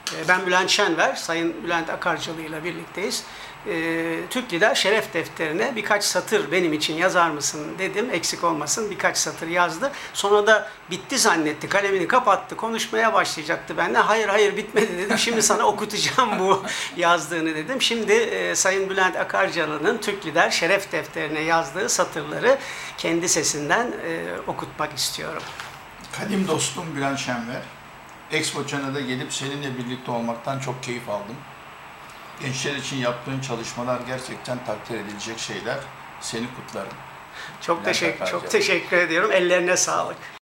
Ben Bülent Şenver, Sayın Bülent Akarcalı ile birlikteyiz. Türk Lider Şeref Defteri'ne birkaç satır benim için yazar mısın dedim. Eksik olmasın, birkaç satır yazdı. Sonra da bitti zannetti. Kalemini kapattı. Konuşmaya başlayacaktı benimle. Hayır bitmedi dedim. Şimdi sana okutacağım bu yazdığını dedim. Şimdi Sayın Bülent Akarcalı'nın Türk Lider Şeref Defteri'ne yazdığı satırları kendi sesinden okutmak istiyorum. Kadim dostum Bülent Şenver, Expo Canada gelip seninle birlikte olmaktan çok keyif aldım. Gençler için yaptığın çalışmalar gerçekten takdir edilecek şeyler. Seni kutlarım. Çok teşekkür ediyorum. Ellerine sağlık.